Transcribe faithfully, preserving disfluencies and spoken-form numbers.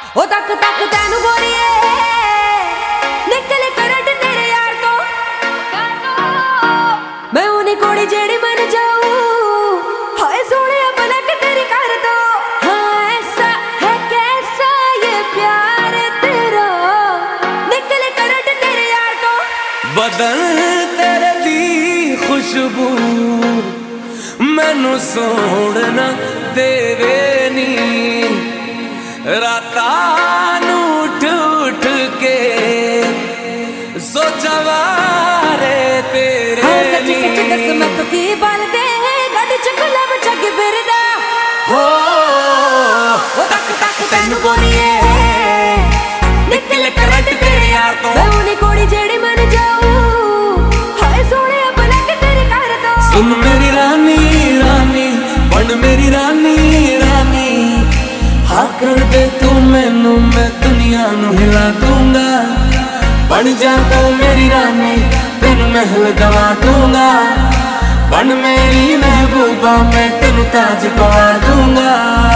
ओ तक तक तेनू गोरीए निकले करंट तेरे यार तो मैं उन्हीं कोड़ी जेड़ी मन जाऊं हाय सोने पलक तेरी कर दो हाँ ऐसा है कैसा ये प्यार तेरा निकले करंट तेरे यार तो बदन तेरे दी खुशबू मैनू सोड़ना देवे नी राता उठ उठ के सोचा वारे तेरे हाँ सच्ची सच्ची दस मैं तो की बाल दे गड च गुलाब जग बिरदा हो तक तक तेनू गोरीए निकले करंट तेरे यार तो मैं उन्हीं कोड़ी जेड़ी मन जाऊं हाय सोने पलक तेरी कर दो सुन मेरी रानी रानी बन मेरी रानी रानी हाँ कर दे तू मैनू मैं दुनिया नू हिला दूंगा बन जा तू मेरी रानी तेन महल गवा दूंगा बन मेरी महबूबा मैं तेन ताज पवा दूंगा।